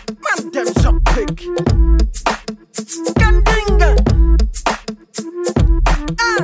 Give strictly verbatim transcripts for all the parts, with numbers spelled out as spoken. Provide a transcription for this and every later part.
Man, them shop quick. Kandinga. Ah.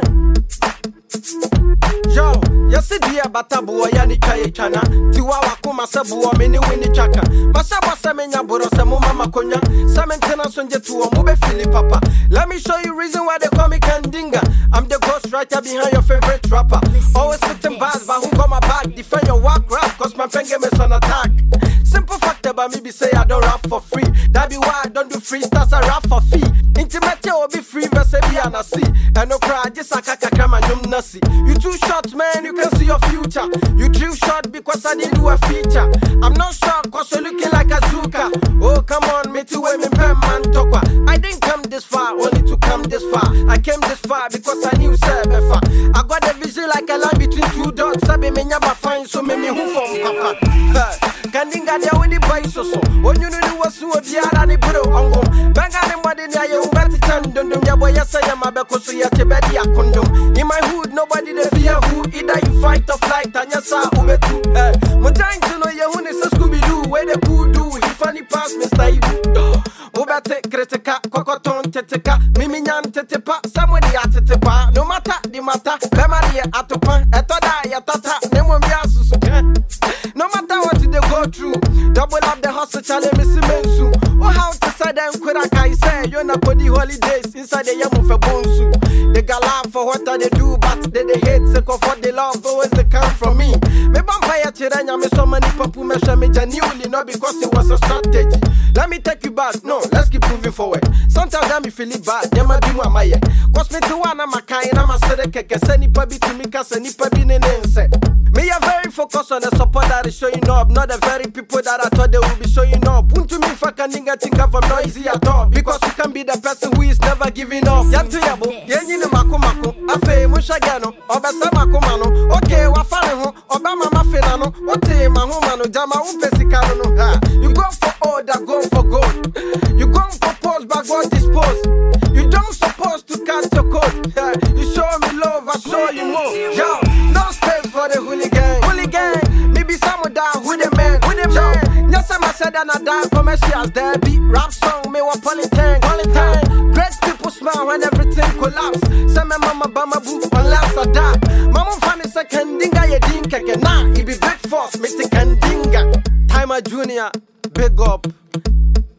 Yo, yasi dia batabu yani chaye chana. Tiwa wakuma sabu wa mini wini chaka. Masaba semenya buro semu mama konya. Sementena sonje tuwa mube fili papa. Let me show you reason why they call me Kandinga. I'm the ghost writer behind your favorite rapper. Always spitting bars, but who got my back? Defend your walk rap, cause my pen game is on attack. Simple fact about me be say I don't rap for free. That be why I don't do freestyles, I rap for fee. Intimate will be free, verse be and I see. And no cry, just a kakakam and yum nasi. You too short, man, you can see your future. You too short because I didn't do a feature. I'm not short cause you're looking like a Zuka. Oh, come on, me too, me pen man tokwa. I didn't come this far, only to come this far. I came this far because I knew Sebefa. I got a vision like a line between two dots. Sabi me never find so many who from papa. Kandinga dia with the boy so so. When you know what's so dear and the bro ongo. Banga the money near you better turn dum dum. Ya boy yes I am a beko so ya chebedi a condom. In my hood nobody they fear who. Either you fight or flight and yes I ubetu. My time to know ya who is a Scooby Doo. Where the cool do he funny pass Mister Ibu. Ubate kritika kokoton teteka. Mimi nyan tetepa somebody atetepa. No matter the matter. Bemari atopa etoda ya tata. Nemo mbiasu so. No matter what they go through, double up the hustle challenge me mensu. Oh how to say them quit I say you're not for the holidays inside the yam for bonsu. They got laugh for what they do, but they they hate sick of what they love always they come from me. Me vampire chiranya me so many papu me show me genuinely not because it was a strategy. Let me take you back, no, let's keep moving forward. Sometimes I me feel it bad, yama be my maye. Cause me to one I'm a kind, I'm a sedeke, send it to me, cause any pabi nense. Me are very focused on the support that is showing up, not the very people that I thought they would be showing up. Puntu me for Kandinga think I'm noisy at all, because you can be the person who is never giving up. Yantu yabo, yenyi ni mako mako, afe mushagano, obesa mako mano, okay wafane ho, obama mafenano, ote mahu mano, jama upesikano no ha. You go for order, go for gold. You go for pose, but God dispose. You don't supposed to catch your code. Yeah. You show me love, I show you more. Yo, no space for the hooligan. Hooligan, maybe someone down with the man. With the man. Yes, I'm a said and I die commercials. There be rap song, me want polytang. Polytang. Great people smile when everything collapse. Say my mama bama boo unless I die. Mama funny say Kandinga ye dinka. Nah, it be big force, me take Kandinga. Timer Junior, big up.